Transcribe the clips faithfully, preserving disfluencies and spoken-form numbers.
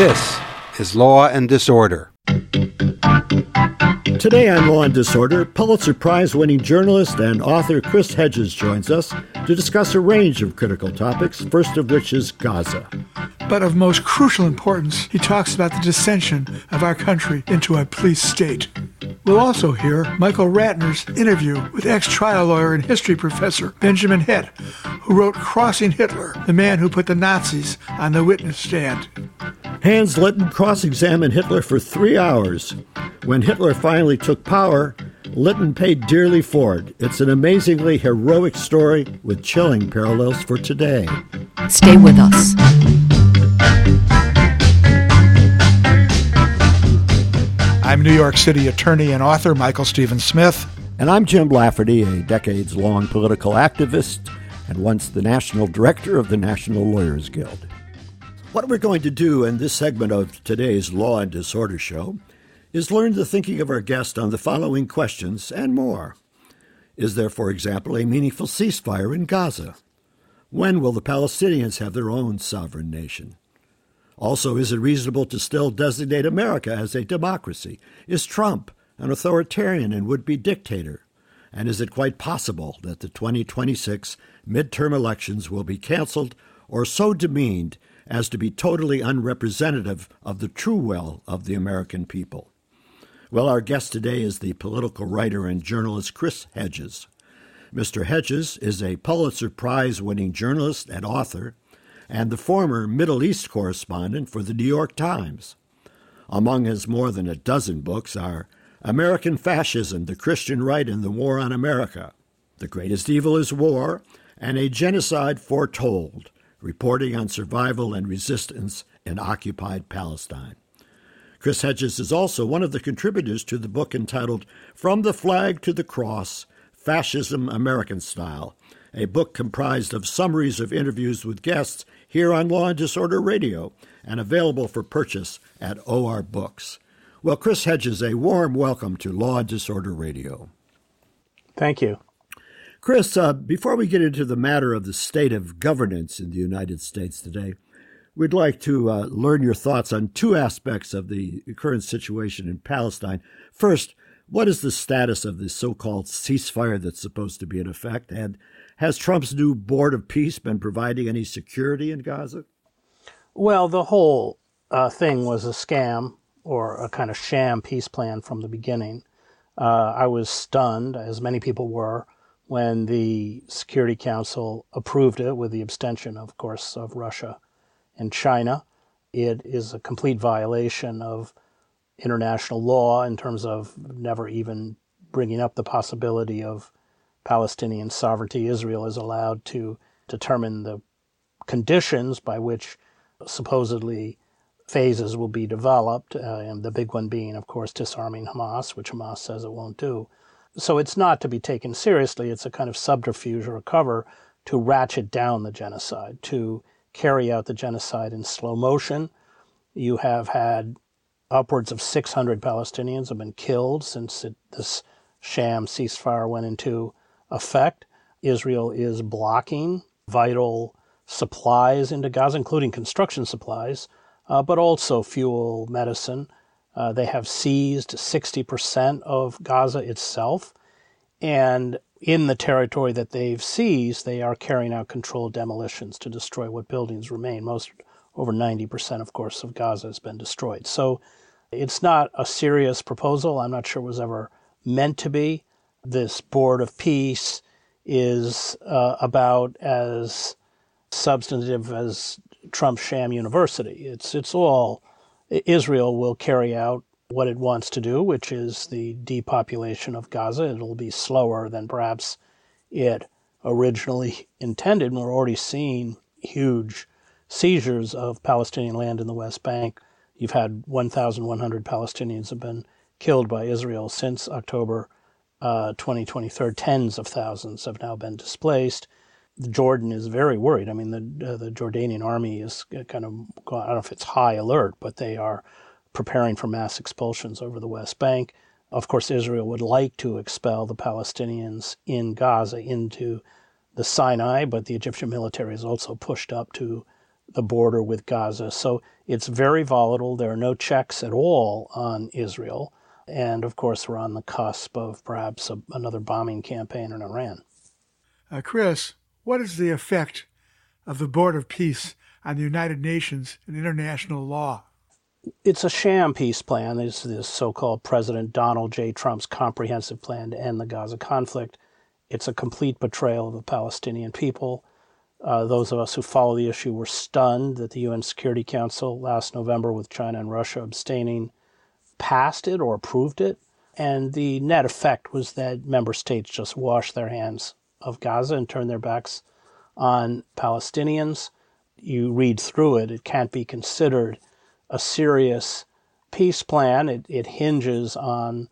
This is Law and Disorder. Today on Law and Disorder, Pulitzer Prize-winning journalist and author Chris Hedges joins us to discuss a range of critical topics, first of which is Gaza. But of most crucial importance, he talks about the dissension of our country into a police state. We'll also hear Michael Ratner's interview with ex-trial lawyer and history professor Benjamin Hitt, who wrote Crossing Hitler, the man who put the Nazis on the witness stand. Hans Litten cross-examined Hitler for three hours. When Hitler finally took power, Litten paid dearly for it. It's an amazingly heroic story with chilling parallels for today. Stay with us. I'm New York City attorney and author Michael Stephen Smith. And I'm Jim Lafferty, a decades-long political activist and once the national director of the National Lawyers Guild. What we're going to do in this segment of today's Law and Disorder show is learn the thinking of our guest on the following questions and more. Is there, for example, a meaningful ceasefire in Gaza? When will the Palestinians have their own sovereign nation? Also, is it reasonable to still designate America as a democracy? Is Trump an authoritarian and would-be dictator? And is it quite possible that the twenty twenty-six midterm elections will be canceled or so demeaned as to be totally unrepresentative of the true will of the American people? Well, our guest today is the political writer and journalist Chris Hedges. Mister Hedges is a Pulitzer Prize-winning journalist and author, and the former Middle East correspondent for the New York Times. Among his more than a dozen books are American Fascism, The Christian Right and the War on America, The Greatest Evil is War, and A Genocide Foretold, reporting on survival and resistance in occupied Palestine. Chris Hedges is also one of the contributors to the book entitled From the Flag to the Cross, Fascism American Style, a book comprised of summaries of interviews with guests here on Law and Disorder Radio and available for purchase at O R Books. Well, Chris Hedges, a warm welcome to Law and Disorder Radio. Thank you. Chris, uh, before we get into the matter of the state of governance in the United States today, we'd like to uh, learn your thoughts on two aspects of the current situation in Palestine. First, what is the status of the so-called ceasefire that's supposed to be in effect? And has Trump's new Board of Peace been providing any security in Gaza? Well, the whole uh, thing was a scam or a kind of sham peace plan from the beginning. Uh, I was stunned, as many people were, when the Security Council approved it with the abstention, of course, of Russia and China. It is a complete violation of international law in terms of never even bringing up the possibility of Palestinian sovereignty. Israel is allowed to determine the conditions by which supposedly phases will be developed, uh, and the big one being, of course, disarming Hamas, which Hamas says it won't do. So it's not to be taken seriously. It's a kind of subterfuge or a cover to ratchet down the genocide, to carry out the genocide in slow motion. You have had upwards of six hundred Palestinians have been killed since it, this sham ceasefire went into effect. Israel is blocking vital supplies into Gaza, including construction supplies, uh, but also fuel, medicine. Uh, they have seized sixty percent of Gaza itself. And in the territory that they've seized, they are carrying out controlled demolitions to destroy what buildings remain. Most, over ninety percent, of course, of Gaza has been destroyed. So it's not a serious proposal. I'm not sure it was ever meant to be. This Board of Peace is uh, about as substantive as Trump's sham university. It's it's all, Israel will carry out what it wants to do, which is the depopulation of Gaza. It'll be slower than perhaps it originally intended. And we're already seeing huge seizures of Palestinian land in the West Bank. You've had one thousand one hundred Palestinians have been killed by Israel since October uh, twenty twenty-three. Tens of thousands have now been displaced. Jordan is very worried. I mean, the uh, the Jordanian army is kind of, I don't know if it's high alert, but they are preparing for mass expulsions over the West Bank. Of course, Israel would like to expel the Palestinians in Gaza into the Sinai, but the Egyptian military is also pushed up to the border with Gaza. So it's very volatile. There are no checks at all on Israel. And, of course, we're on the cusp of perhaps a, another bombing campaign in Iran. Uh, Chris, what is the effect of the Board of Peace on the United Nations and international law? It's a sham peace plan. It's this so-called President Donald J. Trump's comprehensive plan to end the Gaza conflict. It's a complete betrayal of the Palestinian people. Uh, those of us who follow the issue were stunned that the U N Security Council last November, with China and Russia abstaining, passed it or approved it. And the net effect was that member states just washed their hands of Gaza and turned their backs on Palestinians. You read through it, it can't be considered a serious peace plan. It, it hinges on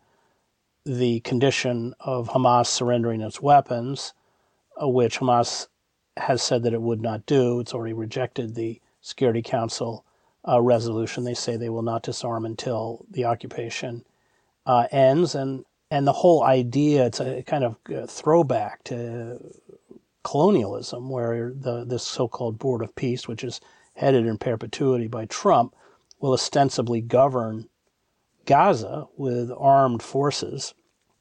the condition of Hamas surrendering its weapons, uh, which Hamas has said that it would not do. It's already rejected the Security Council uh, resolution. They say they will not disarm until the occupation uh, ends. And, and the whole idea, it's a kind of a throwback to colonialism, where the this so-called Board of Peace, which is headed in perpetuity by Trump, will ostensibly govern Gaza with armed forces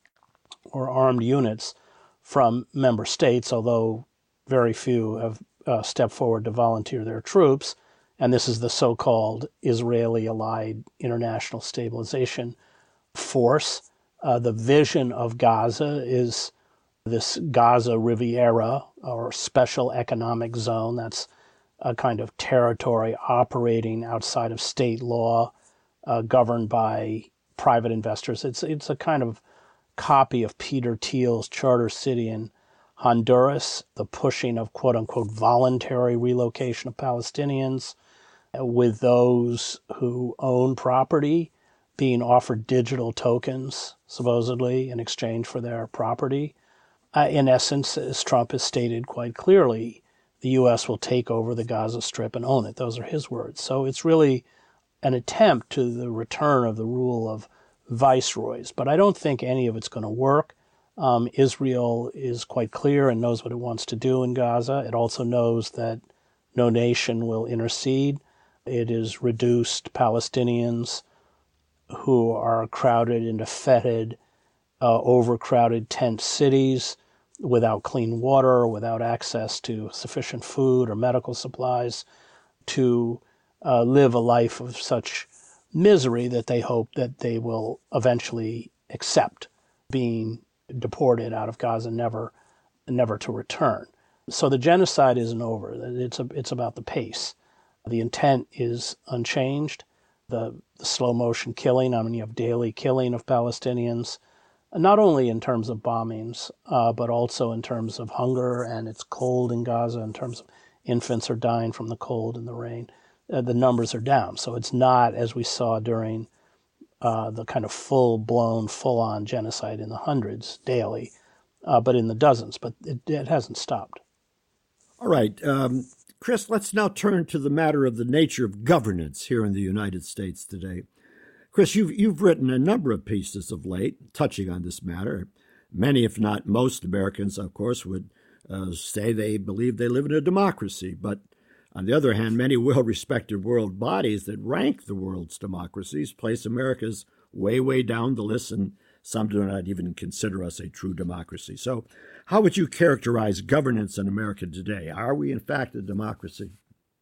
or armed units from member states, although very few have uh, stepped forward to volunteer their troops. And this is the so-called Israeli Allied International Stabilization Force. Uh, the vision of Gaza is this Gaza Riviera, or special economic zone. That's a kind of territory operating outside of state law, uh, governed by private investors. It's it's a kind of copy of Peter Thiel's Charter City in Honduras, the pushing of quote-unquote voluntary relocation of Palestinians, with those who own property being offered digital tokens, supposedly, in exchange for their property. Uh, in essence, as Trump has stated quite clearly, the U S will take over the Gaza Strip and own it. Those are his words. So it's really an attempt to the return of the rule of viceroys. But I don't think any of it's going to work. Um, Israel is quite clear and knows what it wants to do in Gaza. It also knows that no nation will intercede. It has reduced Palestinians who are crowded into fetid, uh, overcrowded tent cities without clean water, without access to sufficient food or medical supplies, to uh, live a life of such misery that they hope that they will eventually accept being deported out of Gaza, never, never to return. So the genocide isn't over. It's a, it's about the pace. The intent is unchanged. The, the slow motion killing, I mean, you have daily killing of Palestinians, not only in terms of bombings, uh, but also in terms of hunger, and it's cold in Gaza, in terms of infants are dying from the cold and the rain. Uh, the numbers are down. So it's not, as we saw during uh, the kind of full-blown, full-on genocide in the hundreds daily, uh, but in the dozens. But it, it hasn't stopped. All right. Um, Chris, let's now turn to the matter of the nature of governance here in the United States today. Chris, you've, you've written a number of pieces of late touching on this matter. Many, if not most, Americans, of course, would uh, say they believe they live in a democracy. But on the other hand, many well-respected world bodies that rank the world's democracies place America's way, way down the list, and some do not even consider us a true democracy. So how would you characterize governance in America today? Are we, in fact, a democracy?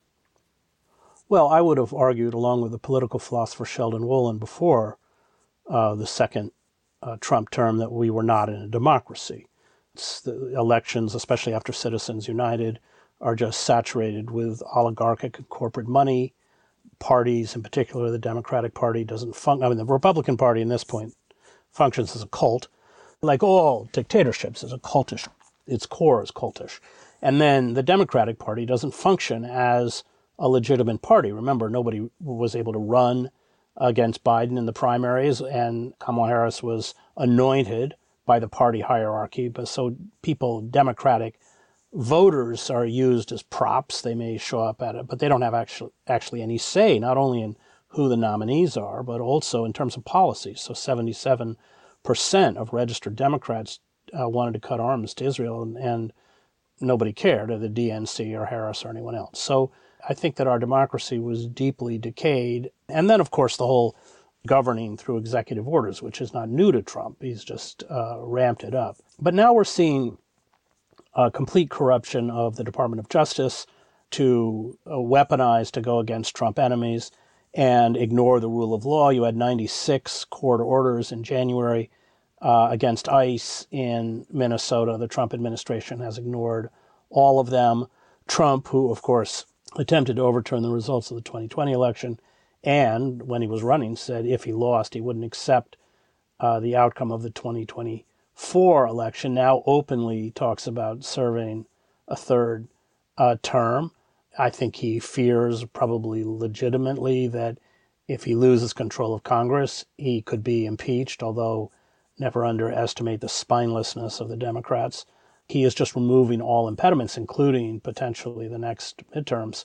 Well, I would have argued, along with the political philosopher Sheldon Wolin before uh, the second uh, Trump term, that we were not in a democracy. It's the elections, especially after Citizens United, are just saturated with oligarchic and corporate money. Parties, in particular the Democratic Party, doesn't function. I mean, the Republican Party, in this point, functions as a cult. Like all dictatorships, is a cultish. Its core is cultish. And then the Democratic Party doesn't function as a legitimate party. Remember, nobody was able to run against Biden in the primaries, and Kamala Harris was anointed by the party hierarchy. But so people, Democratic voters, are used as props. They may show up at it, but they don't have actually actually any say, not only in who the nominees are, but also in terms of policy. So seventy-seven percent of registered Democrats uh, wanted to cut arms to Israel, and, and nobody cared, or the D N C or Harris or anyone else. So I think that our democracy was deeply decayed. And then, of course, the whole governing through executive orders, which is not new to Trump. He's just uh, ramped it up. But now we're seeing a complete corruption of the Department of Justice to uh, weaponize to go against Trump enemies and ignore the rule of law. You had ninety-six court orders in January uh, against ICE in Minnesota. The Trump administration has ignored all of them. Trump, who, of course, attempted to overturn the results of the twenty twenty election, and when he was running said if he lost, he wouldn't accept uh, the outcome of the twenty twenty-four election, now openly talks about serving a third uh, term. I think he fears, probably legitimately, that if he loses control of Congress, he could be impeached, although never underestimate the spinelessness of the Democrats. He is just removing all impediments, including potentially the next midterms,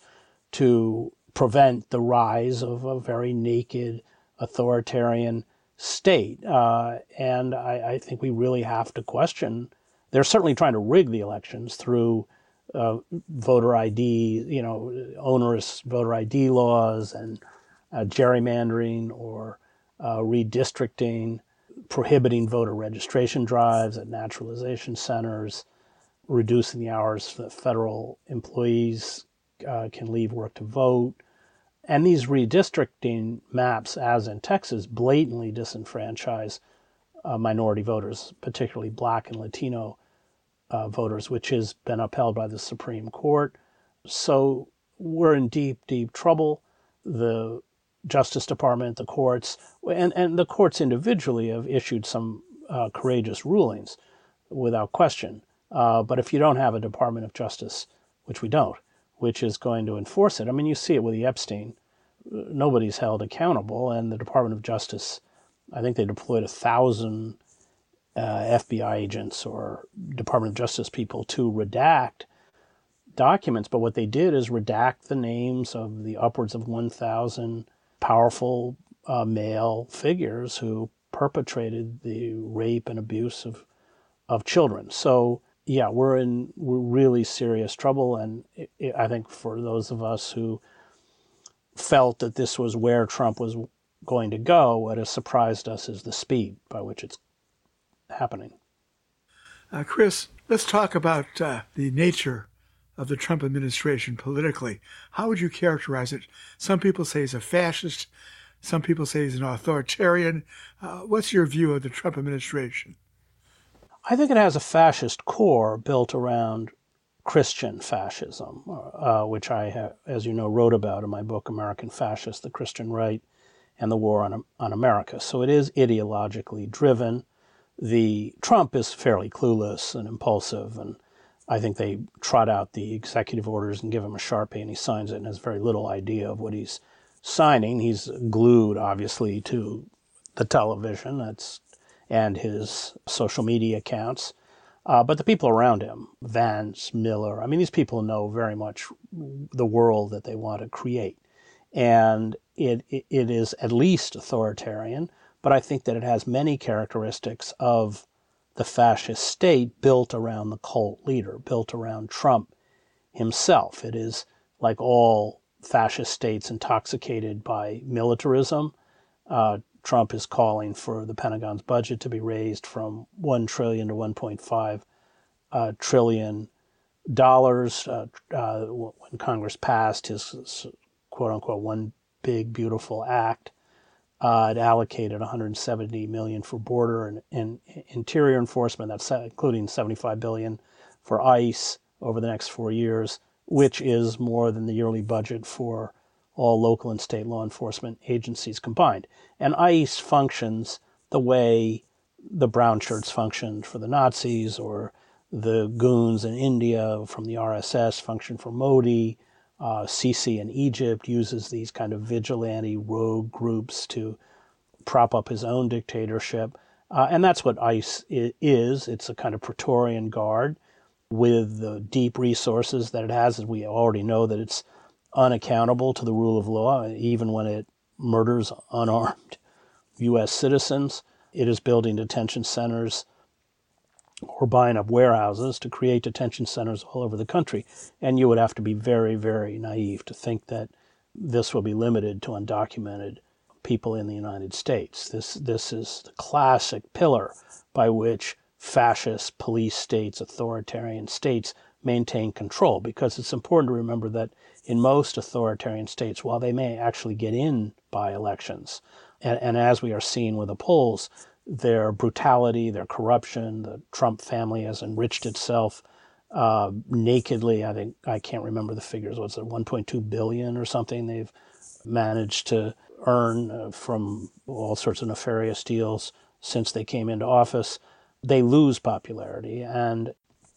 to prevent the rise of a very naked authoritarian state. Uh, and I, I think we really have to question. They're certainly trying to rig the elections through uh, voter I D, you know, onerous voter I D laws and uh, gerrymandering or uh, redistricting, prohibiting voter registration drives at naturalization centers, reducing the hours that federal employees uh, can leave work to vote. And these redistricting maps, as in Texas, blatantly disenfranchise uh, minority voters, particularly Black and Latino uh, voters, which has been upheld by the Supreme Court. So we're in deep, deep trouble. The Justice Department, the courts, and, and the courts individually have issued some uh, courageous rulings without question. Uh, but if you don't have a Department of Justice, which we don't, which is going to enforce it. I mean, you see it with the Epstein. Nobody's held accountable, and the Department of Justice, I think they deployed a thousand uh, F B I agents or Department of Justice people to redact documents. But what they did is redact the names of the upwards of one thousand powerful uh, male figures who perpetrated the rape and abuse of of children. So yeah, we're in we're really serious trouble, and it, it, I think for those of us who felt that this was where Trump was going to go, what has surprised us is the speed by which it's happening. Uh, Chris, let's talk about uh, the nature of the Trump administration politically. How would you characterize it? Some people say he's a fascist. Some people say he's an authoritarian. Uh, what's your view of the Trump administration? I think it has a fascist core built around Christian fascism, uh, which I, have, as you know, wrote about in my book, American Fascist, the Christian Right and the War on, on America. So it is ideologically driven. The Trump is fairly clueless and impulsive, and I think they trot out the executive orders and give him a Sharpie, and he signs it and has very little idea of what he's signing. He's glued, obviously, to the television. That's and his social media accounts. Uh, but the people around him, Vance, Miller, I mean, these people know very much the world that they want to create. And it, it, it is at least authoritarian, but I think that it has many characteristics of the fascist state built around the cult leader, built around Trump himself. It is, like all fascist states, intoxicated by militarism. Uh, Trump is calling for the Pentagon's budget to be raised from one trillion dollars to one point five uh, trillion dollars. Uh, uh, when Congress passed his quote-unquote one big, beautiful act, uh, it allocated one hundred seventy million dollars for border and, and interior enforcement, that's including seventy-five billion dollars for ICE over the next four years, which is more than the yearly budget for all local and state law enforcement agencies combined. And ICE functions the way the brown shirts functioned for the Nazis, or the goons in India from the R S S function for Modi. Uh, Sisi in Egypt uses these kind of vigilante rogue groups to prop up his own dictatorship. Uh, and that's what ICE is. It's a kind of Praetorian Guard with the deep resources that it has. As we already know that it's unaccountable to the rule of law, even when it murders unarmed U S citizens. It is building detention centers or buying up warehouses to create detention centers all over the country. And you would have to be very, very naive to think that this will be limited to undocumented people in the United States. This this is the classic pillar by which fascist police states, authoritarian states maintain control, because it's important to remember that in most authoritarian states, while they may actually get in by elections, and, and as we are seeing with the polls, their brutality, their corruption, the Trump family has enriched itself uh, nakedly. I think, I can't remember the figures, what's it, one point two billion or something they've managed to earn uh, from all sorts of nefarious deals since they came into office. They lose popularity. And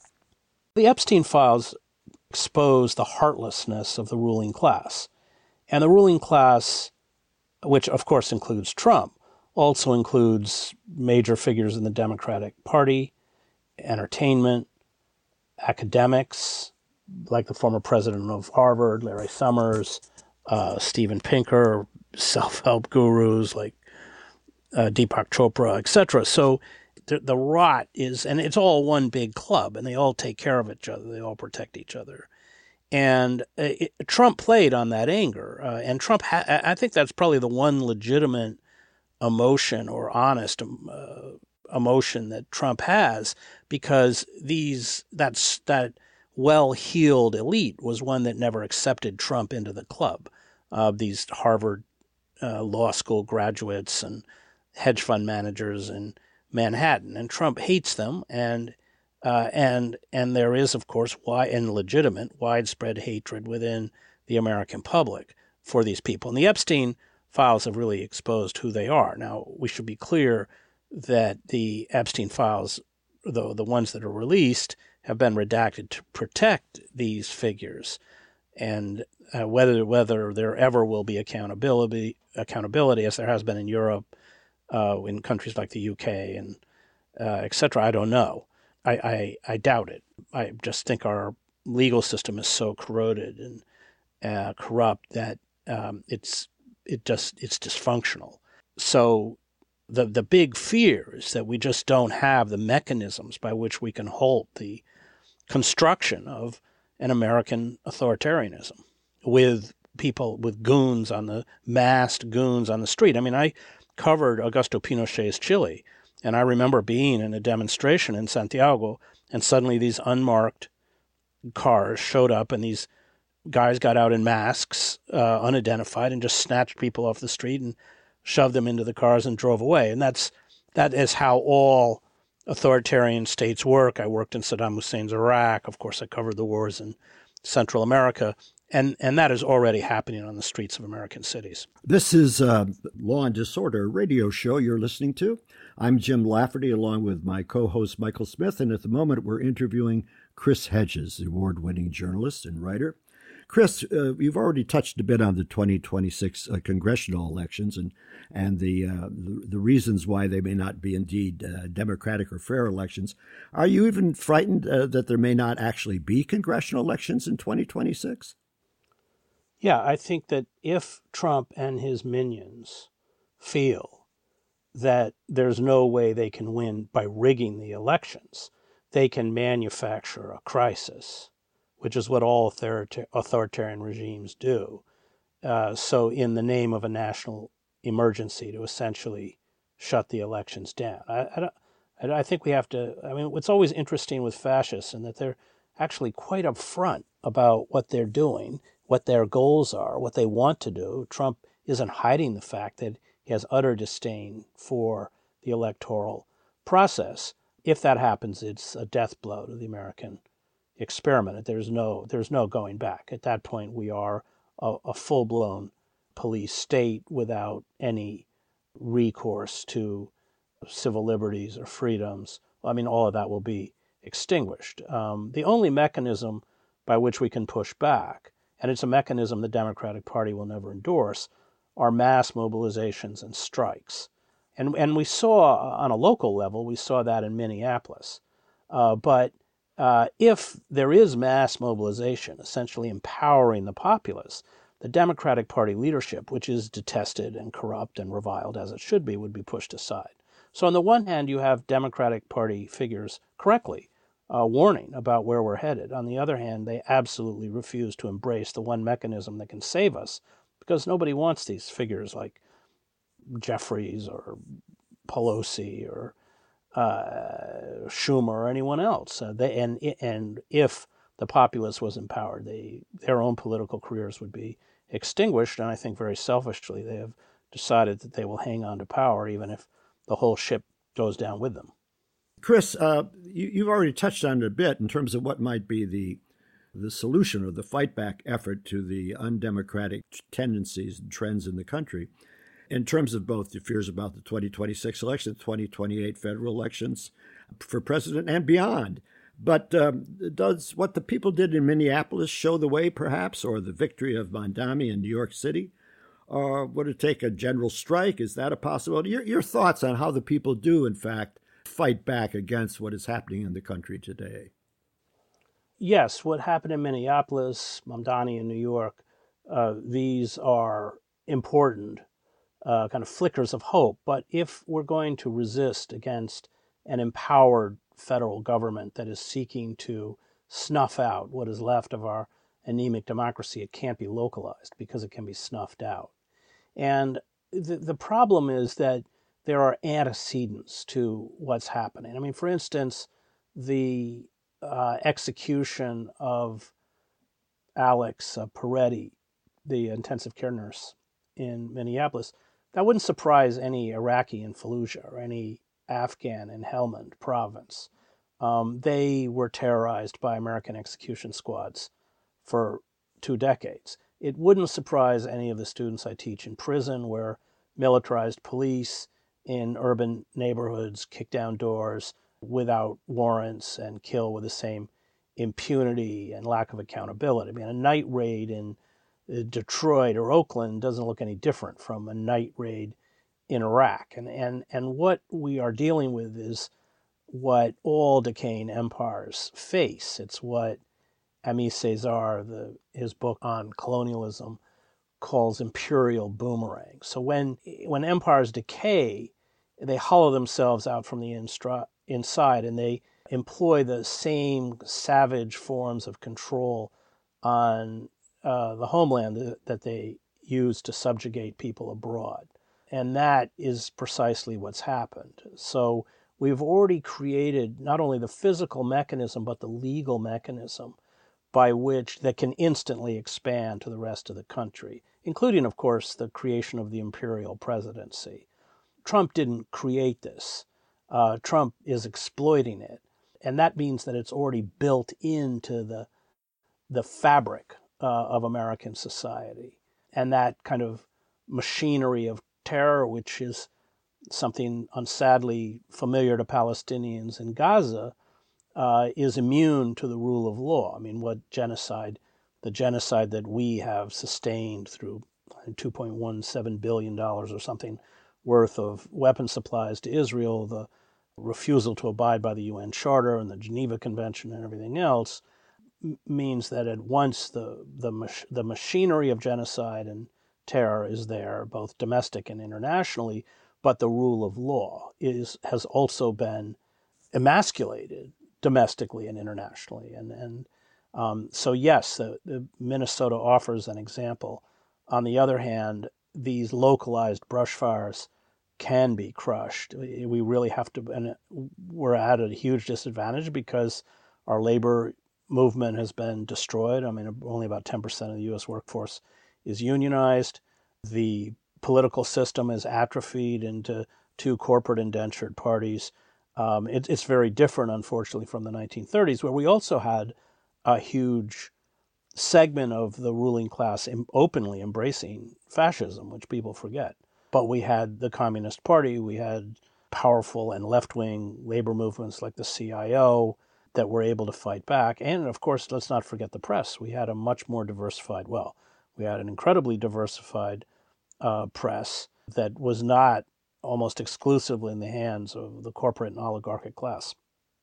the Epstein files expose the heartlessness of the ruling class. And the ruling class, which of course includes Trump, also includes major figures in the Democratic Party, entertainment, academics, like the former president of Harvard, Larry Summers, uh, Steven Pinker, self-help gurus like uh, Deepak Chopra, et cetera. So the, the rot is, and it's all one big club, and they all take care of each other. They all protect each other. And uh, it, Trump played on that anger. Uh, and Trump, ha- I think that's probably the one legitimate emotion or honest uh, emotion that Trump has, because these that's that well-heeled elite was one that never accepted Trump into the club. Uh, these Harvard uh, law school graduates and hedge fund managers in Manhattan, and Trump hates them, and uh, and and there is, of course, why and legitimate widespread hatred within the American public for these people. And the Epstein files have really exposed who they are. Now, we should be clear that the Epstein files, though the ones that are released, have been redacted to protect these figures, and uh, whether whether there ever will be accountability, accountability as there has been in Europe, uh, in countries like the U K and uh, et cetera, I don't know. I, I I doubt it. I just think our legal system is so corroded and uh, corrupt that um, it's it just it's dysfunctional. So the the big fear is that we just don't have the mechanisms by which we can halt the construction of an American authoritarianism with people, with goons on the, masked goons on the street. I mean, I covered Augusto Pinochet's Chile, and I remember being in a demonstration in Santiago, and suddenly these unmarked cars showed up, and these guys got out in masks, uh, unidentified, and just snatched people off the street and shoved them into the cars and drove away. And that's that is how all authoritarian states work. I worked in Saddam Hussein's Iraq. Of course, I covered the wars in Central America. And and that is already happening on the streets of American cities. This is uh, Law and Disorder radio show you're listening to. I'm Jim Lafferty, along with my co-host Michael Smith. And at the moment, we're interviewing Chris Hedges, the award-winning journalist and writer. Chris, uh, you've already touched a bit on the twenty twenty-six uh, congressional elections and and the, uh, the the reasons why they may not be indeed uh, democratic or fair elections. Are you even frightened uh, that there may not actually be congressional elections in twenty twenty-six? Yeah, I think that if Trump and his minions feel that there's no way they can win by rigging the elections, they can manufacture a crisis, which is what all authorita- authoritarian regimes do. Uh, so in the name of a national emergency, to essentially shut the elections down. I, I, don't, I think we have to, I mean, what's always interesting with fascists is that they're actually quite upfront about what they're doing, what their goals are, what they want to do. Trump isn't hiding the fact that he has utter disdain for the electoral process. If that happens, it's a death blow to the American experiment. There's no there's no going back. At that point, we are a, a full-blown police state without any recourse to civil liberties or freedoms. I mean, all of that will be extinguished. Um, the only mechanism by which we can push back, and it's a mechanism the Democratic Party will never endorse, are mass mobilizations and strikes. And and we saw, on a local level, we saw that in Minneapolis. Uh, but uh, if there is mass mobilization, essentially empowering the populace, the Democratic Party leadership, which is detested and corrupt and reviled as it should be, would be pushed aside. So on the one hand, you have Democratic Party figures correctly, uh, warning about where we're headed. On the other hand, they absolutely refuse to embrace the one mechanism that can save us, because nobody wants these figures like Jeffries or Pelosi or uh, Schumer or anyone else. Uh, they, and and if the populace was empowered, they their own political careers would be extinguished. And I think very selfishly they have decided that they will hang on to power even if the whole ship goes down with them. Chris, uh, you, you've already touched on it a bit in terms of what might be the the solution or the fight back effort to the undemocratic tendencies and trends in the country, in terms of both the fears about the twenty twenty-six election, twenty twenty-eight federal elections for president and beyond. But um, does what the people did in Minneapolis show the way, perhaps, or the victory of Mamdani in New York City? Or would it take a general strike? Is that a possibility? Your, your thoughts on how the people do, in fact, fight back against what is happening in the country today? Yes, what happened in Minneapolis, Mamdani in New York, uh, these are important uh, kind of flickers of hope. But if we're going to resist against an empowered federal government that is seeking to snuff out what is left of our anemic democracy, it can't be localized because it can be snuffed out. And the, the problem is that there are antecedents to what's happening. I mean, for instance, the uh, execution of Alex uh, Peretti, the intensive care nurse in Minneapolis, that wouldn't surprise any Iraqi in Fallujah or any Afghan in Helmand province. Um, they were terrorized by American execution squads for two decades. It wouldn't surprise any of the students I teach in prison, where militarized police in urban neighborhoods kick down doors without warrants and kill with the same impunity and lack of accountability. I mean, a night raid in Detroit or Oakland doesn't look any different from a night raid in Iraq. And, and, and what we are dealing with is what all decaying empires face. It's what Aimé Césaire, the, his book on colonialism, calls imperial boomerang. So when when empires decay, they hollow themselves out from the instra, inside, and they employ the same savage forms of control on uh, the homeland that, that they use to subjugate people abroad. And that is precisely what's happened. So we've already created not only the physical mechanism, but the legal mechanism by which that can instantly expand to the rest of the country, including, of course, the creation of the imperial presidency. Trump didn't create this. Uh, Trump is exploiting it. And that means that it's already built into the, the fabric uh, of American society. And that kind of machinery of terror, which is something unsadly familiar to Palestinians in Gaza, uh, is immune to the rule of law. I mean, what genocide, the genocide that we have sustained through two point one seven billion dollars or something worth of weapon supplies to Israel, the refusal to abide by the U N Charter and the Geneva Convention and everything else, m- means that at once the, the, mach- the machinery of genocide and terror is there, both domestic and internationally, but the rule of law is has also been emasculated domestically and internationally. And, and um, so, yes, the, the Minnesota offers an example. On the other hand, these localized brush fires can be crushed. We really have to, and we're at a huge disadvantage because our labor movement has been destroyed. I mean, only about ten percent of the U S workforce is unionized. The political system is atrophied into two corporate indentured parties. Um, it, it's very different, unfortunately, from the nineteen thirties, where we also had a huge segment of the ruling class in, openly embracing fascism, which people forget. But we had the Communist Party, we had powerful and left-wing labor movements like the C I O that were able to fight back. And, of course, let's not forget the press. We had a much more diversified, well, we had an incredibly diversified uh, press that was not almost exclusively in the hands of the corporate and oligarchic class.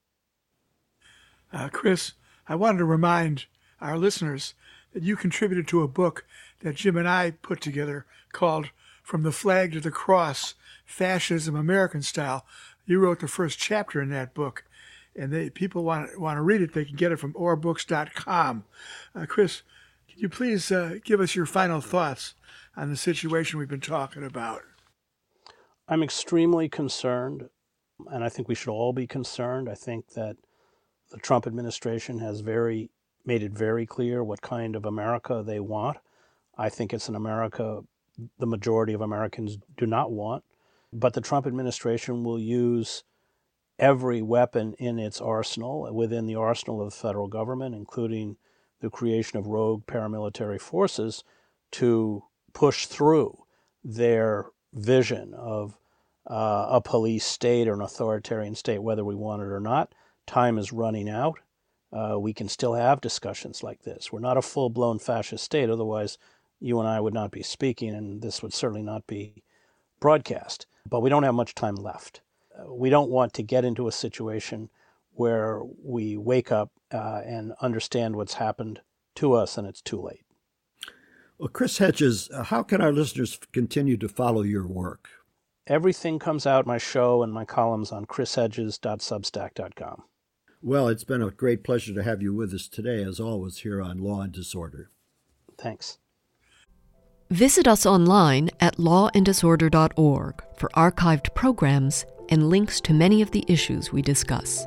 Uh, Chris, I wanted to remind our listeners that you contributed to a book that Jim and I put together called From the Flag to the Cross, Fascism American Style. You wrote the first chapter in that book. and they people want want to read it, they can get it from or books dot com. Uh, Chris, can you please uh, give us your final thoughts on the situation we've been talking about? I'm extremely concerned, and I think we should all be concerned. I think that the Trump administration has very made it very clear what kind of America they want. I think it's an America the majority of Americans do not want. But the Trump administration will use every weapon in its arsenal, within the arsenal of the federal government, including the creation of rogue paramilitary forces, to push through their vision of uh, a police state or an authoritarian state, whether we want it or not. Time is running out. Uh, we can still have discussions like this. We're not a full-blown fascist state, otherwise you and I would not be speaking, and this would certainly not be broadcast. But we don't have much time left. Uh, we don't want to get into a situation where we wake up uh, and understand what's happened to us and it's too late. Well, Chris Hedges, how can our listeners continue to follow your work? Everything comes out, my show and my columns, on chris hedges dot substack dot com. Well, it's been a great pleasure to have you with us today, as always, here on Law and Disorder. Thanks. Visit us online at law and disorder dot org for archived programs and links to many of the issues we discuss.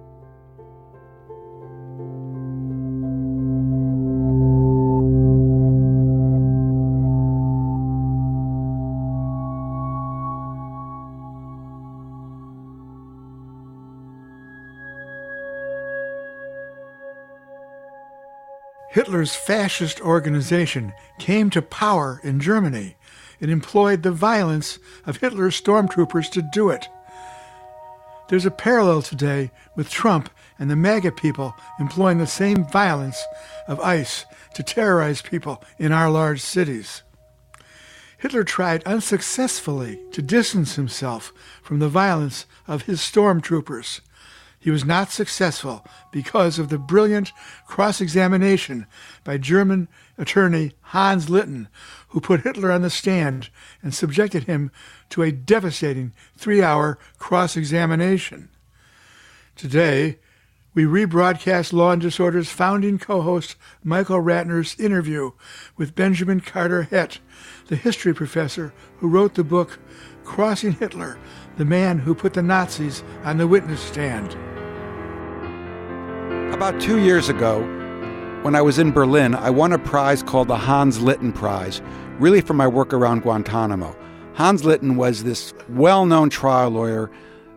Hitler's fascist organization came to power in Germany. It employed the violence of Hitler's stormtroopers to do it. There's a parallel today with Trump and the MAGA people employing the same violence of ICE to terrorize people in our large cities. Hitler tried unsuccessfully to distance himself from the violence of his stormtroopers. He was not successful because of the brilliant cross-examination by German attorney Hans Litten, who put Hitler on the stand and subjected him to a devastating three-hour cross-examination. Today, we rebroadcast Law and Disorder's founding co-host Michael Ratner's interview with Benjamin Carter Hett, the history professor who wrote the book Crossing Hitler, the Man Who Put the Nazis on the Witness Stand. About two years ago, when I was in Berlin, I won a prize called the Hans Litten Prize, really for my work around Guantanamo. Hans Litten was this well-known trial lawyer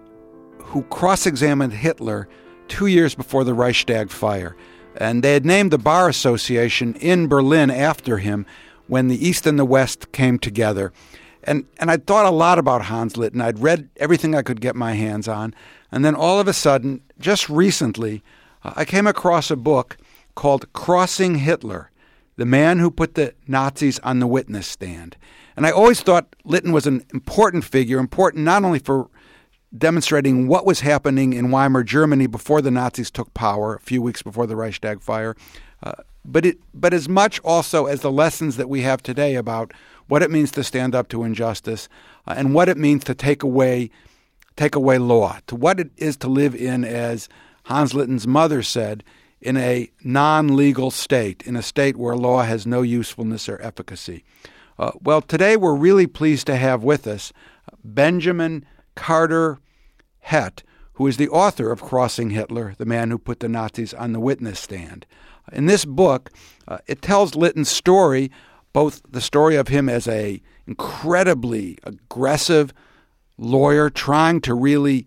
who cross-examined Hitler two years before the Reichstag fire. And they had named the Bar Association in Berlin after him when the East and the West came together. And and I'd thought a lot about Hans Litten. I'd read everything I could get my hands on. And then all of a sudden, just recently, uh, I came across a book called Crossing Hitler, the Man Who Put the Nazis on the Witness Stand. And I always thought Litten was an important figure, important not only for demonstrating what was happening in Weimar Germany before the Nazis took power, a few weeks before the Reichstag fire, uh, but it, but as much also as the lessons that we have today about what it means to stand up to injustice uh, and what it means to take away take away law, to what it is to live in, as Hans Litten's mother said, in a non-legal state, in a state where law has no usefulness or efficacy. Uh, well, today we're really pleased to have with us Benjamin Carter Hett, who is the author of Crossing Hitler, the Man Who Put the Nazis on the Witness Stand. In this book, uh, it tells Litten's story, both the story of him as a incredibly aggressive lawyer trying to really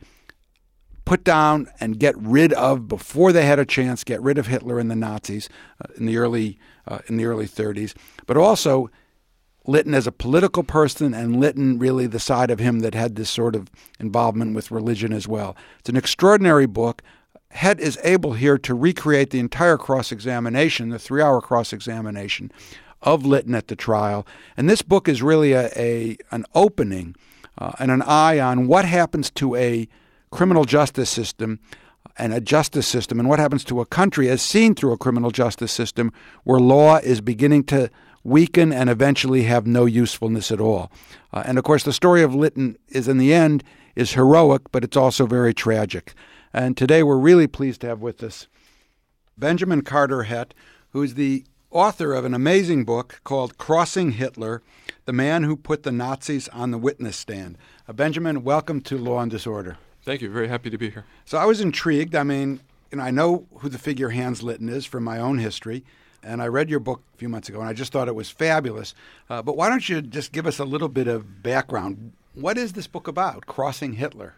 put down and get rid of, before they had a chance, get rid of Hitler and the Nazis uh, in the early uh, in the early thirties, but also Litten as a political person, and Litten really the side of him that had this sort of involvement with religion as well. It's an extraordinary book. Hett is able here to recreate the entire cross-examination, the three-hour cross-examination of Litten at the trial. And this book is really a, a an opening uh, and an eye on what happens to a criminal justice system and a justice system, and what happens to a country as seen through a criminal justice system where law is beginning to weaken and eventually have no usefulness at all. Uh, and of course, the story of Litten is, in the end, is heroic, but it's also very tragic. And today we're really pleased to have with us Benjamin Carter Hett, who is the author of an amazing book called Crossing Hitler, The Man Who Put the Nazis on the Witness Stand. Uh, Benjamin, welcome to Law and Disorder. Thank you. Very happy to be here. So I was intrigued. I mean, you know, I know who the figure Hans Litten is from my own history, and I read your book a few months ago, and I just thought it was fabulous. Uh, but why don't you just give us a little bit of background? What is this book about, Crossing Hitler?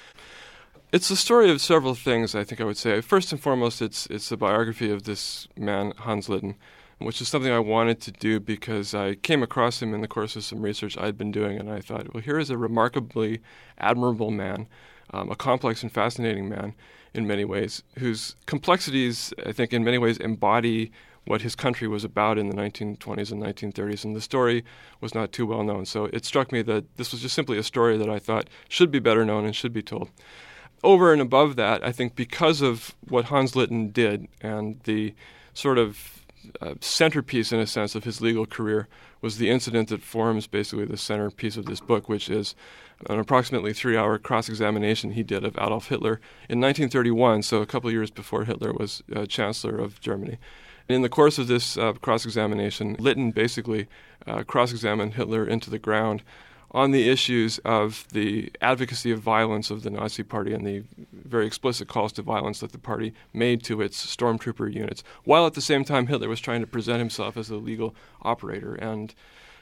It's the story of several things, I think I would say. First and foremost, it's it's the biography of this man, Hans Litten, which is something I wanted to do because I came across him in the course of some research I'd been doing, and I thought, well, here is a remarkably admirable man, um, a complex and fascinating man in many ways, whose complexities, I think, in many ways embody what his country was about in the nineteen twenties and nineteen thirties, and the story was not too well known. So it struck me that this was just simply a story that I thought should be better known and should be told. Over and above that, I think because of what Hans Litten did and the sort of uh, centerpiece, in a sense, of his legal career was the incident that forms basically the centerpiece of this book, which is an approximately three-hour cross-examination he did of Adolf Hitler in nineteen thirty-one, so a couple of years before Hitler was uh, Chancellor of Germany. In the course of this uh, cross-examination, Litten basically uh, cross-examined Hitler into the ground on the issues of the advocacy of violence of the Nazi Party and the very explicit calls to violence that the party made to its stormtrooper units, while at the same time Hitler was trying to present himself as a legal operator. And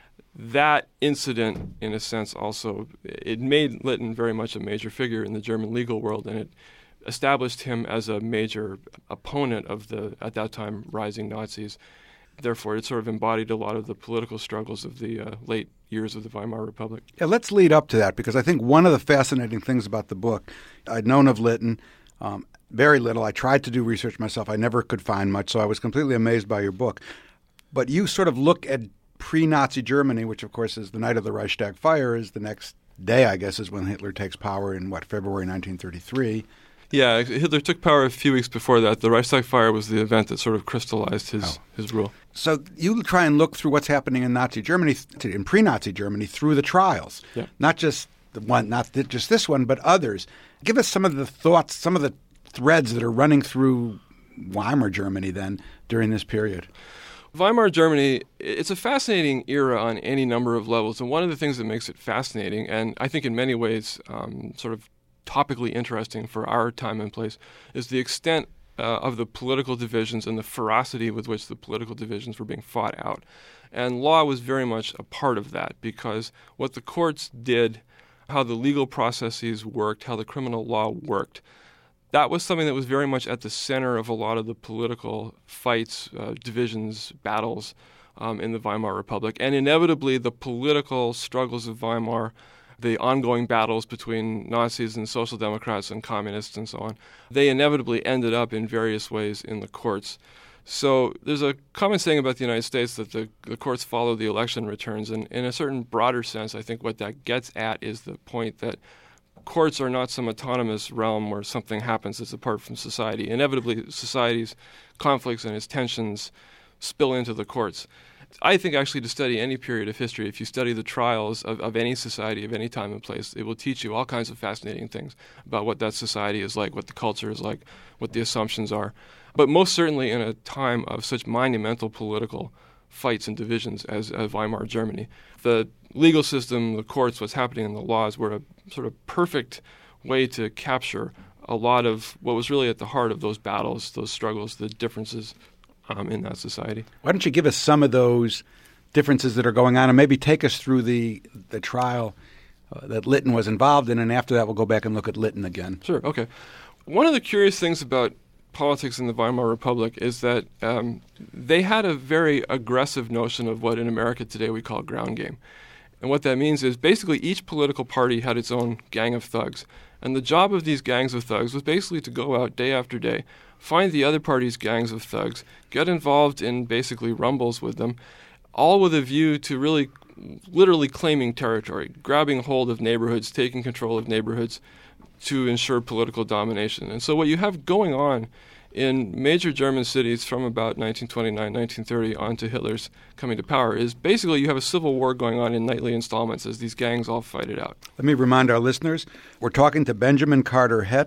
that incident, in a sense, also, it made Litten very much a major figure in the German legal world, and it established him as a major opponent of the, at that time, rising Nazis. Therefore, it sort of embodied a lot of the political struggles of the uh, late years of the Weimar Republic. Yeah, let's lead up to that, because I think one of the fascinating things about the book, I'd known of Litten um, very little. I tried to do research myself. I never could find much, so I was completely amazed by your book. But you sort of look at pre-Nazi Germany, which, of course, is the night of the Reichstag fire, is the next day, I guess, is when Hitler takes power in, what, February nineteen thirty-three. Yeah, Hitler took power a few weeks before that. The Reichstag fire was the event that sort of crystallized his, oh. his rule. So you try and look through what's happening in Nazi Germany, in pre-Nazi Germany, through the trials. Yeah. Not just the one, not th- just this one, but others. Give us some of the thoughts, some of the threads that are running through Weimar Germany then during this period. Weimar Germany, it's a fascinating era on any number of levels. And one of the things that makes it fascinating, and I think in many ways um, sort of topically interesting for our time and place, is the extent uh, of the political divisions and the ferocity with which the political divisions were being fought out. And law was very much a part of that, because what the courts did, how the legal processes worked, how the criminal law worked, that was something that was very much at the center of a lot of the political fights, uh, divisions, battles um, in the Weimar Republic. And inevitably, the political struggles of Weimar, the ongoing battles between Nazis and Social Democrats and communists and so on, they inevitably ended up in various ways in the courts. So there's a common saying about the United States that the, the courts follow the election returns. And in a certain broader sense, I think what that gets at is the point that courts are not some autonomous realm where something happens that's apart from society. Inevitably, society's conflicts and its tensions spill into the courts. I think actually to study any period of history, if you study the trials of, of any society of any time and place, it will teach you all kinds of fascinating things about what that society is like, what the culture is like, what the assumptions are. But most certainly in a time of such monumental political fights and divisions as, as Weimar Germany, the legal system, the courts, what's happening in the laws were a sort of perfect way to capture a lot of what was really at the heart of those battles, those struggles, the differences Um, in that society. Why don't you give us some of those differences that are going on and maybe take us through the the trial uh, that Litten was involved in, and after that we'll go back and look at Litten again. Sure, okay. One of the curious things about politics in the Weimar Republic is that um, they had a very aggressive notion of what in America today we call ground game. And what that means is basically each political party had its own gang of thugs. And the job of these gangs of thugs was basically to go out day after day, find the other party's gangs of thugs, get involved in basically rumbles with them, all with a view to really literally claiming territory, grabbing hold of neighborhoods, taking control of neighborhoods to ensure political domination. And so what you have going on in major German cities from about nineteen twenty-nine, nineteen thirty on to Hitler's coming to power is basically you have a civil war going on in nightly installments as these gangs all fight it out. Let me remind our listeners, we're talking to Benjamin Carter Hett,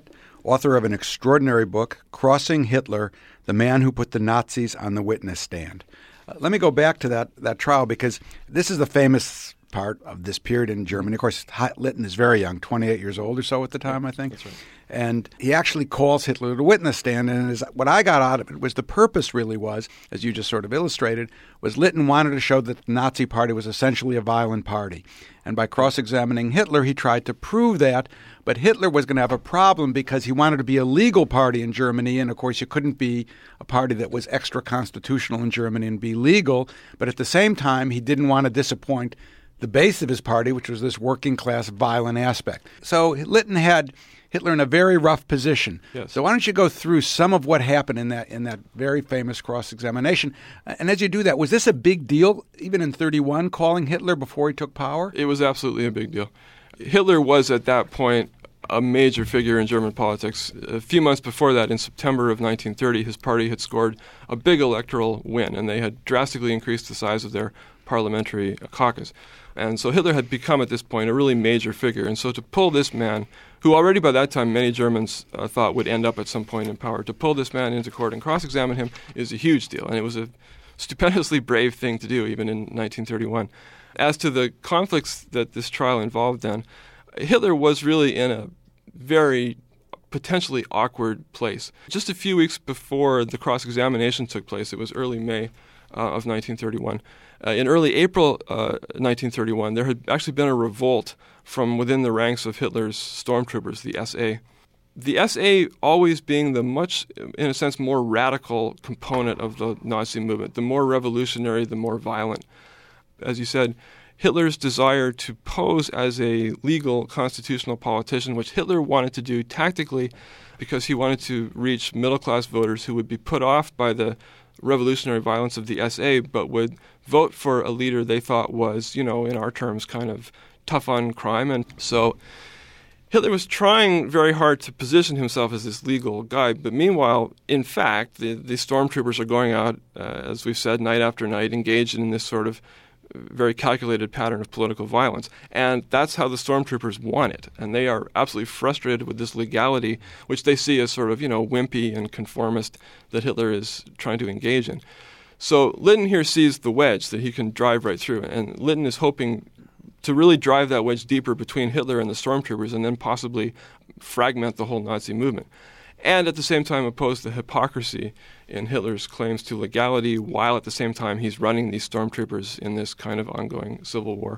author of an extraordinary book, Crossing Hitler, The Man Who Put the Nazis on the Witness Stand. Uh, let me go back to that, that trial, because this is the famous part of this period in Germany. Of course, Lytton is very young, twenty-eight years old or so at the time, I think. That's right. And he actually calls Hitler to the witness stand. And his, what I got out of it was the purpose really was, as you just sort of illustrated, was Lytton wanted to show that the Nazi Party was essentially a violent party. And by cross-examining Hitler, he tried to prove that. But Hitler was going to have a problem because he wanted to be a legal party in Germany. And, of course, you couldn't be a party that was extra-constitutional in Germany and be legal. But at the same time, he didn't want to disappoint the base of his party, which was this working-class violent aspect. So Lytton had Hitler in a very rough position. Yes. So why don't you go through some of what happened in that in that very famous cross-examination? And as you do that, was this a big deal, even in thirty-one, calling Hitler before he took power? It was absolutely a big deal. Hitler was at that point a major figure in German politics. A few months before that, in September of nineteen thirty, his party had scored a big electoral win, and they had drastically increased the size of their parliamentary caucus. And so Hitler had become, at this point, a really major figure. And so to pull this man, who already by that time many Germans uh, thought would end up at some point in power, to pull this man into court and cross-examine him is a huge deal. And it was a stupendously brave thing to do, even in nineteen thirty-one. As to the conflicts that this trial involved then, Hitler was really in a very potentially awkward place. Just a few weeks before the cross-examination took place, it was early May uh, of nineteen thirty-one, Uh, in early April uh, nineteen thirty-one, there had actually been a revolt from within the ranks of Hitler's stormtroopers, the S A. The S A always being the much, in a sense, more radical component of the Nazi movement, the more revolutionary, the more violent. As you said, Hitler's desire to pose as a legal constitutional politician, which Hitler wanted to do tactically because he wanted to reach middle-class voters who would be put off by the revolutionary violence of the S A, but would vote for a leader they thought was, you know, in our terms, kind of tough on crime. And so Hitler was trying very hard to position himself as this legal guy. But meanwhile, in fact, the, the stormtroopers are going out, uh, as we've said, night after night, engaged in this sort of very calculated pattern of political violence. And that's how the stormtroopers want it. And they are absolutely frustrated with this legality, which they see as sort of, you know, wimpy and conformist that Hitler is trying to engage in. So Lytton here sees the wedge that he can drive right through. And Lytton is hoping to really drive that wedge deeper between Hitler and the stormtroopers and then possibly fragment the whole Nazi movement. And at the same time oppose the hypocrisy in Hitler's claims to legality, while at the same time he's running these stormtroopers in this kind of ongoing civil war.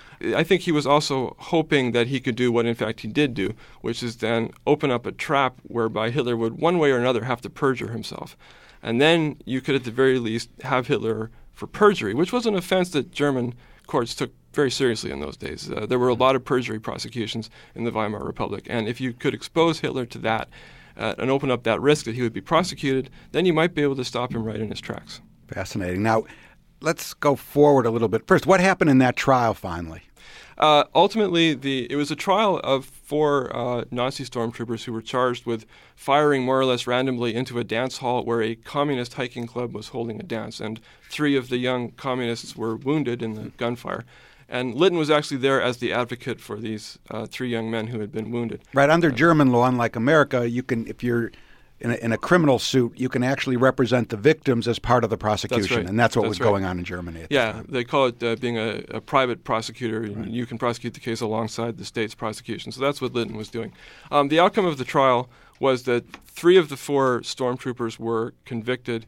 I think he was also hoping that he could do what in fact he did do, which is then open up a trap whereby Hitler would one way or another have to perjure himself. And then you could at the very least have Hitler for perjury, which was an offense that German courts took very seriously in those days. Uh, there were a lot of perjury prosecutions in the Weimar Republic. And if you could expose Hitler to that, Uh, and open up that risk that he would be prosecuted, then you might be able to stop him right in his tracks. Fascinating. Now, let's go forward a little bit. First, what happened in that trial finally? Uh, ultimately, the it was a trial of four uh, Nazi stormtroopers who were charged with firing more or less randomly into a dance hall where a communist hiking club was holding a dance, and three of the young communists were wounded in the gunfire. And Lytton was actually there as the advocate for these uh, three young men who had been wounded. Right. Under German law, unlike America, you can, if you're in a, in a criminal suit, you can actually represent the victims as part of the prosecution. That's right. And that's what that's was right. going on in Germany at Yeah, the time. they call it uh, being a, a private prosecutor. And Right. you can prosecute the case alongside the state's prosecution. So that's what Lytton was doing. Um, the outcome of the trial was that three of the four stormtroopers were convicted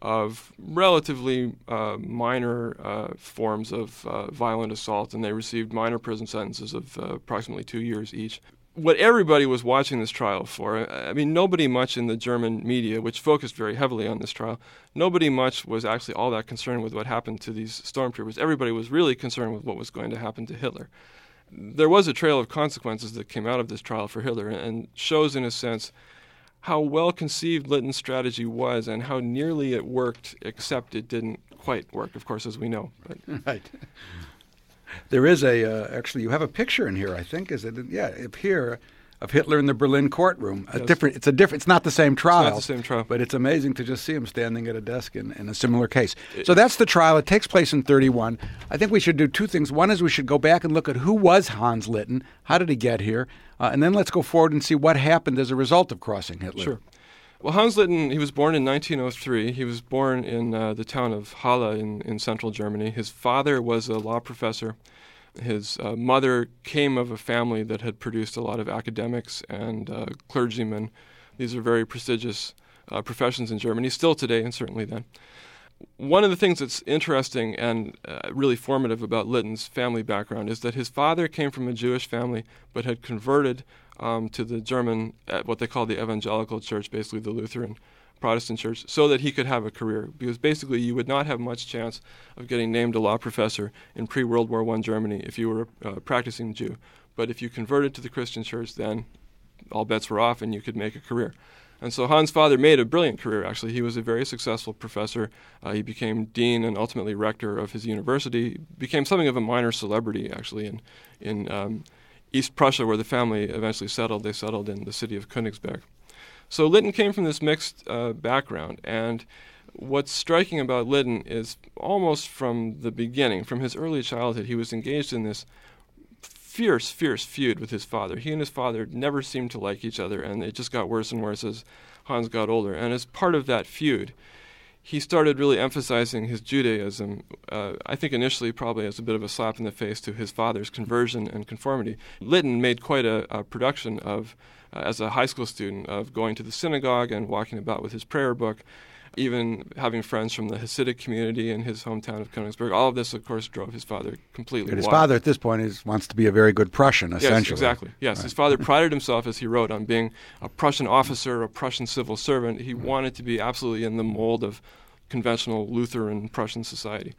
of relatively uh, minor uh, forms of uh, violent assault, and they received minor prison sentences of uh, approximately two years each. What everybody was watching this trial for, I mean, nobody much in the German media, which focused very heavily on this trial, nobody much was actually all that concerned with what happened to these stormtroopers. Everybody was really concerned with what was going to happen to Hitler. There was a trail of consequences that came out of this trial for Hitler, and shows, in a sense, how well-conceived Lytton's strategy was and how nearly it worked, except it didn't quite work, of course, as we know. But. Right. There is a, uh, actually, you have a picture in here, I think, is it? Yeah, up here of Hitler in the Berlin courtroom. A Yes. different. It's a different. It's not the same trial. It's not the same trial. But it's amazing to just see him standing at a desk in, in a similar case. So that's the trial. It takes place in thirty-one. I think we should do two things. One is we should go back and look at who was Hans Litten, how did he get here, uh, and then let's go forward and see what happened as a result of crossing Hitler. Sure. Well, Hans Litten, he was born in nineteen oh three. He was born in uh, the town of Halle in, in central Germany. His father was a law professor. His uh, mother came of a family that had produced a lot of academics and uh, clergymen. These are very prestigious uh, professions in Germany, still today and certainly then. One of the things that's interesting and uh, really formative about Litten's family background is that his father came from a Jewish family but had converted um, to the German, uh, what they call the evangelical church, basically the Lutheran Protestant church, so that he could have a career. Because basically you would not have much chance of getting named a law professor in pre-World War One Germany if you were a uh, practicing Jew. But if you converted to the Christian church, then all bets were off and you could make a career. And so Hans' father made a brilliant career, actually. He was a very successful professor. Uh, he became dean and ultimately rector of his university, became something of a minor celebrity, actually, in, in um, East Prussia, where the family eventually settled. They settled in the city of Königsberg. So Litten came from this mixed uh, background, and what's striking about Litten is almost from the beginning, from his early childhood, he was engaged in this fierce, fierce feud with his father. He and his father never seemed to like each other, and it just got worse and worse as Hans got older. And as part of that feud, he started really emphasizing his Judaism, uh, I think initially probably as a bit of a slap in the face to his father's conversion and conformity. Litten made quite a, a production of, uh, as a high school student, of going to the synagogue and walking about with his prayer book, even having friends from the Hasidic community in his hometown of Königsberg. All of this, of course, drove his father completely But his wild. father at this point is wants to be a very good Prussian, essentially. Yes, exactly. Yes, Right. His father prided himself, as he wrote, on being a Prussian officer, a Prussian civil servant. He wanted to be absolutely in the mold of conventional Lutheran Prussian society.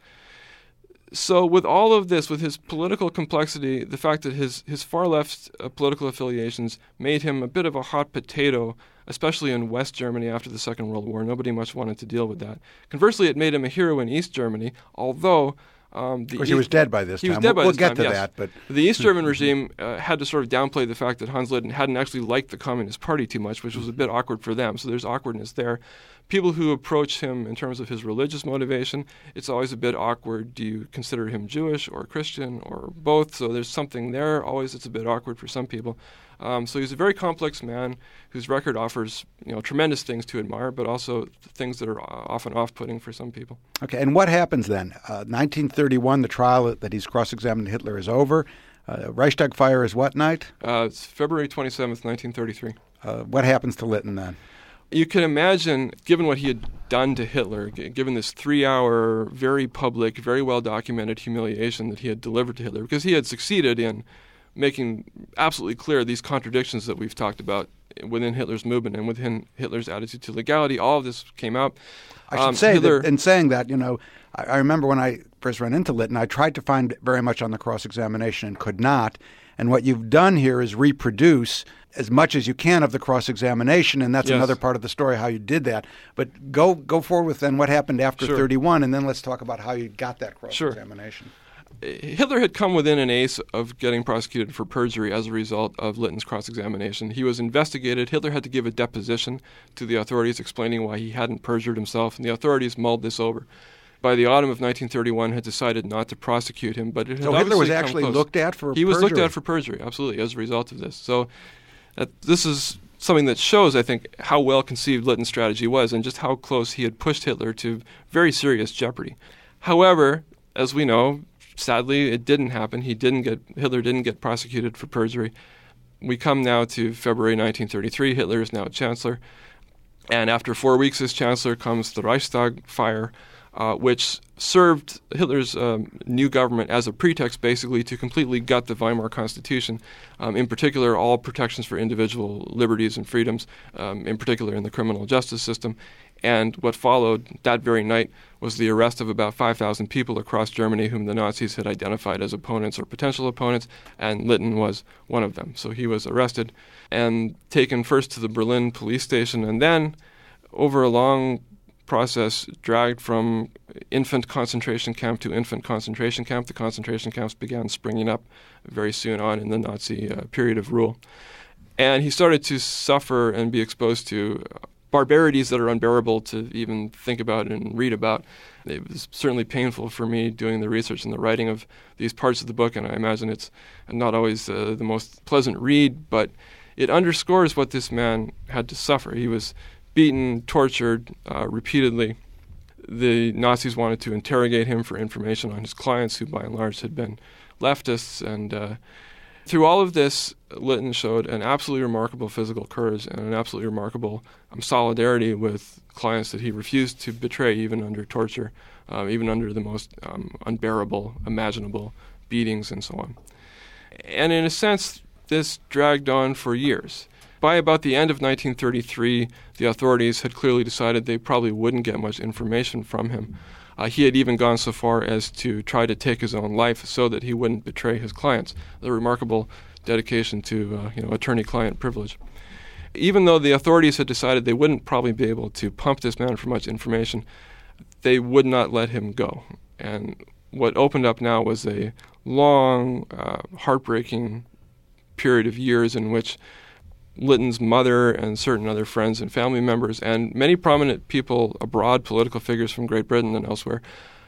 So with all of this, with his political complexity, the fact that his, his far-left uh, political affiliations made him a bit of a hot potato, especially in West Germany after the Second World War. Nobody much wanted to deal with that. Conversely, it made him a hero in East Germany, although Um, the Of course, East, he was dead by this he time. was dead by we'll this get time, to yes. that, but The East German regime uh, had to sort of downplay the fact that Hans Litten hadn't actually liked the Communist Party too much, which was a bit awkward for them. So there's awkwardness there. People who approach him in terms of his religious motivation, it's always a bit awkward. Do you consider him Jewish or Christian or both? So there's something there. Always it's a bit awkward for some people. Um, so he's a very complex man whose record offers, you know, tremendous things to admire, but also things that are often off-putting for some people. Okay, and what happens then? Uh, nineteen thirty-one, the trial that he's cross-examined Hitler is over. Uh, Reichstag fire is what night? Uh, it's February twenty-seventh, nineteen thirty-three. Uh, what happens to Litten then? You can imagine, given what he had done to Hitler, g- given this three-hour, very public, very well-documented humiliation that he had delivered to Hitler, because he had succeeded in making absolutely clear these contradictions that we've talked about within Hitler's movement and within Hitler's attitude to legality. All of this came out. I should Um, say Hitler, that in saying that, you know, I, I remember when I first ran into Litten, I tried to find very much on the cross-examination and could not. And what you've done here is reproduce as much as you can of the cross-examination, and that's Yes. another part of the story, how you did that. But go go forward with then what happened after Sure. thirty-one, and then let's talk about how you got that cross-examination. Hitler had come within an ace of getting prosecuted for perjury as a result of Litten's cross-examination. He was investigated. Hitler had to give a deposition to the authorities explaining why he hadn't perjured himself, and the authorities mulled this over. By the autumn of nineteen thirty-one, had decided not to prosecute him, but it had So Hitler was obviously come actually close. looked at for He was looked perjury. at for perjury, absolutely, as a result of this. So uh, this is something that shows, I think, how well conceived Litten's strategy was and just how close he had pushed Hitler to very serious jeopardy. However, as we know, sadly, it didn't happen. He didn't get Hitler didn't get prosecuted for perjury. We come now to February nineteen thirty-three. Hitler is now chancellor, and after four weeks as chancellor comes the Reichstag fire, uh, which served Hitler's um, new government as a pretext, basically, to completely gut the Weimar Constitution. Um, in particular, all protections for individual liberties and freedoms, um, in particular in the criminal justice system. And what followed that very night was the arrest of about five thousand people across Germany whom the Nazis had identified as opponents or potential opponents, and Litten was one of them. So he was arrested and taken first to the Berlin police station and then, over a long process, dragged from infant concentration camp to infant concentration camp. The concentration camps began springing up very soon on in the Nazi uh, period of rule. And he started to suffer and be exposed to barbarities that are unbearable to even think about and read about. It was certainly painful for me doing the research and the writing of these parts of the book, and I imagine it's not always uh, the most pleasant read, but it underscores what this man had to suffer. He was beaten, tortured uh, repeatedly. The Nazis wanted to interrogate him for information on his clients, who by and large had been leftists, and uh, through all of this, Lytton showed an absolutely remarkable physical courage and an absolutely remarkable um, solidarity with clients that he refused to betray even under torture, uh, even under the most um, unbearable, imaginable beatings and so on. And in a sense, this dragged on for years. By about the end of nineteen thirty-three, the authorities had clearly decided they probably wouldn't get much information from him. Uh, he had even gone so far as to try to take his own life so that he wouldn't betray his clients. A remarkable dedication to uh, you know, attorney-client privilege. Even though the authorities had decided they wouldn't probably be able to pump this man for much information, they would not let him go. And what opened up now was a long, uh, heartbreaking period of years in which Lytton's mother and certain other friends and family members and many prominent people abroad, political figures from Great Britain and elsewhere,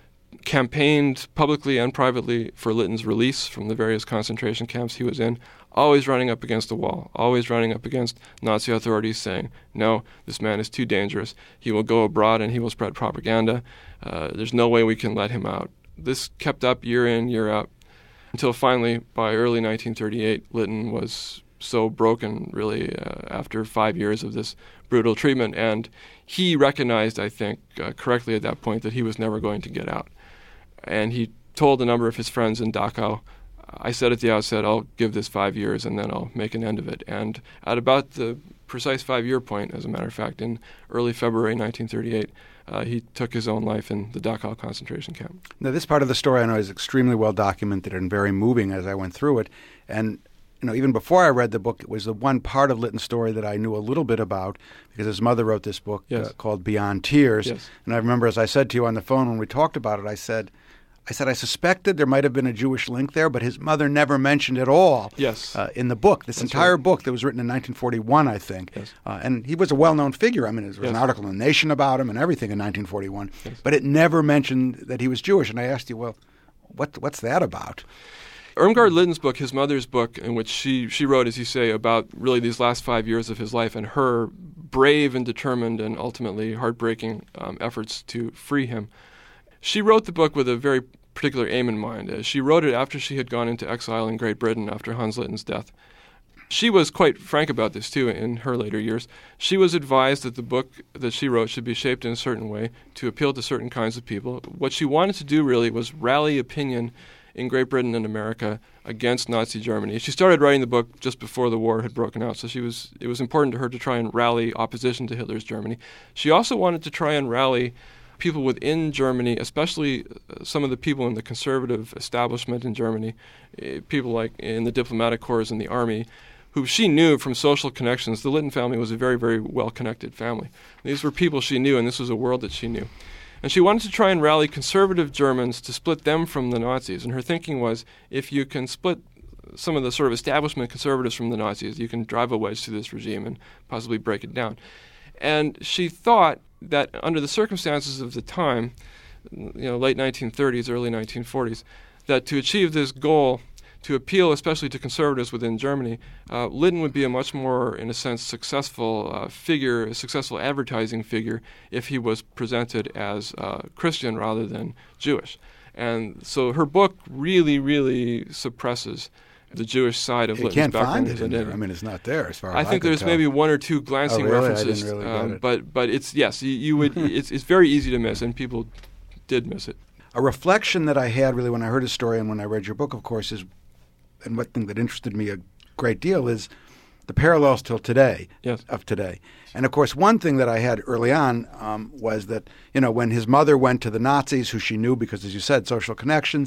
campaigned publicly and privately for Lytton's release from the various concentration camps he was in, always running up against the wall, always running up against Nazi authorities saying, no, this man is too dangerous. He will go abroad and he will spread propaganda. Uh, there's no way we can let him out. This kept up year in, year out, until finally, by early nineteen thirty-eight, Lytton was so broken, really, uh, after five years of this brutal treatment. And he recognized, I think, uh, correctly at that point that he was never going to get out. And he told a number of his friends in Dachau, I said at the outset, I'll give this five years and then I'll make an end of it. And at about the precise five-year point, as a matter of fact, in early February nineteen thirty-eight, uh, he took his own life in the Dachau concentration camp. Now, this part of the story I know is extremely well documented and very moving as I went through it. And you know, even before I read the book, it was the one part of Lytton's story that I knew a little bit about because his mother wrote this book yes. uh, called Beyond Tears. Yes. And I remember, as I said to you on the phone when we talked about it, I said, I said I suspected there might have been a Jewish link there, but his mother never mentioned at all yes. uh, in the book. This That's entire right. book that was written in nineteen forty-one, I think. Yes. Uh, and he was a well-known figure. I mean, there was yes. an article in The Nation about him and everything in nineteen forty-one. Yes. But it never mentioned that he was Jewish. And I asked you, well, what what's that about? Irmgard Lytton's book, his mother's book, in which she, she wrote, as you say, about really these last five years of his life and her brave and determined and ultimately heartbreaking um, efforts to free him. She wrote the book with a very particular aim in mind. Uh, she wrote it after she had gone into exile in Great Britain after Hans Lytton's death. She was quite frank about this, too, in her later years. She was advised that the book that she wrote should be shaped in a certain way to appeal to certain kinds of people. What she wanted to do, really, was rally opinion in Great Britain and America against Nazi Germany. She started writing the book just before the war had broken out, so she was it was important to her to try and rally opposition to Hitler's Germany. She also wanted to try and rally people within Germany, especially some of the people in the conservative establishment in Germany, people like in the diplomatic corps and the army, who she knew from social connections. The Lytton family was a very, very well-connected family. These were people she knew, and this was a world that she knew. And she wanted to try and rally conservative Germans to split them from the Nazis. And her thinking was, if you can split some of the sort of establishment conservatives from the Nazis, you can drive a wedge through this regime and possibly break it down. And she thought that under the circumstances of the time, you know, late nineteen thirties, early nineteen forties, that to achieve this goal, to appeal especially to conservatives within Germany, uh, Lytton would be a much more, in a sense, successful uh, figure, a successful advertising figure if he was presented as uh, Christian rather than Jewish. And so her book really, really suppresses the Jewish side of you Lytton's can't background. find it in there. I mean, it's not there as far as I I think could there's tell. maybe one or two glancing oh, really? references, I didn't really um, get it. but but it's yes, you, you would. it's it's very easy to miss, and people did miss it. A reflection that I had really when I heard his story and when I read your book, of course, is, and one thing that interested me a great deal is the parallels till today, yes. of today. And, of course, one thing that I had early on um, was that, you know, when his mother went to the Nazis, who she knew because, as you said, social connections,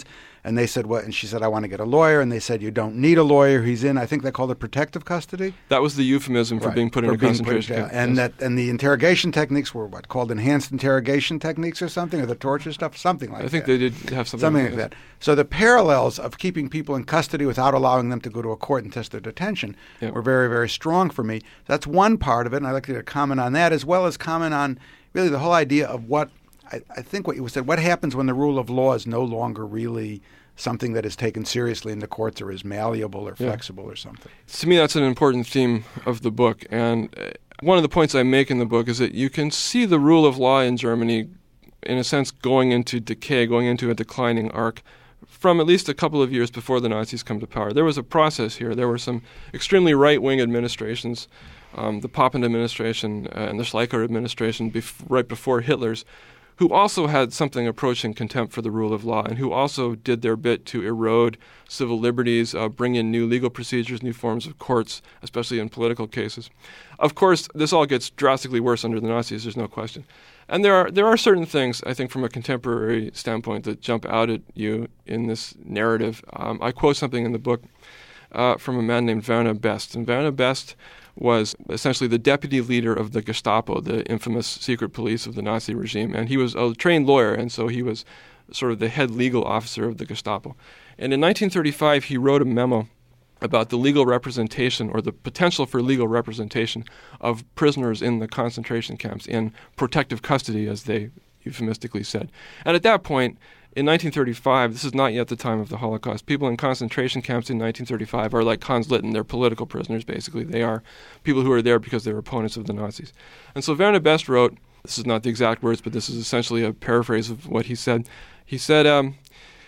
And they said, what? And she said, I want to get a lawyer. And they said, you don't need a lawyer. He's in, I think they called it protective custody. That was the euphemism for Right. being put For in a being concentration put- camp. yeah. And yes. that and the interrogation techniques were what, called enhanced interrogation techniques or something, or the torture stuff, something like that. I think they did have something, Something like like that. So the parallels of keeping people in custody without allowing them to go to a court and test their detention Yeah. were very, very strong for me. That's one part of it, and I'd like to comment on that, as well as comment on really the whole idea of what, I, I think what you said, what happens when the rule of law is no longer really something that is taken seriously in the courts or is malleable or Yeah. flexible or something. To me, that's an important theme of the book. And uh, one of the points I make in the book is that you can see the rule of law in Germany, in a sense, going into decay, going into a declining arc from at least a couple of years before the Nazis come to power. There was a process here. There were some extremely right-wing administrations, um, the Papen administration uh, and the Schleicher administration bef- right before Hitler's, who also had something approaching contempt for the rule of law and who also did their bit to erode civil liberties, uh, bring in new legal procedures, new forms of courts, especially in political cases. Of course, this all gets drastically worse under the Nazis, there's no question. And there are there are certain things, I think, from a contemporary standpoint that jump out at you in this narrative. Um, I quote something in the book uh, from a man named Werner Best. And Werner Best was essentially the deputy leader of the Gestapo, the infamous secret police of the Nazi regime. And he was a trained lawyer, and so he was sort of the head legal officer of the Gestapo. And in nineteen thirty-five, he wrote a memo about the legal representation or the potential for legal representation of prisoners in the concentration camps in protective custody, as they euphemistically said. And at that point, in nineteen thirty-five, this is not yet the time of the Holocaust. People in concentration camps in nineteen thirty-five are like Hans Litten. They're political prisoners, basically. They are people who are there because they're opponents of the Nazis. And so Werner Best wrote, this is not the exact words, but this is essentially a paraphrase of what he said. He said, um,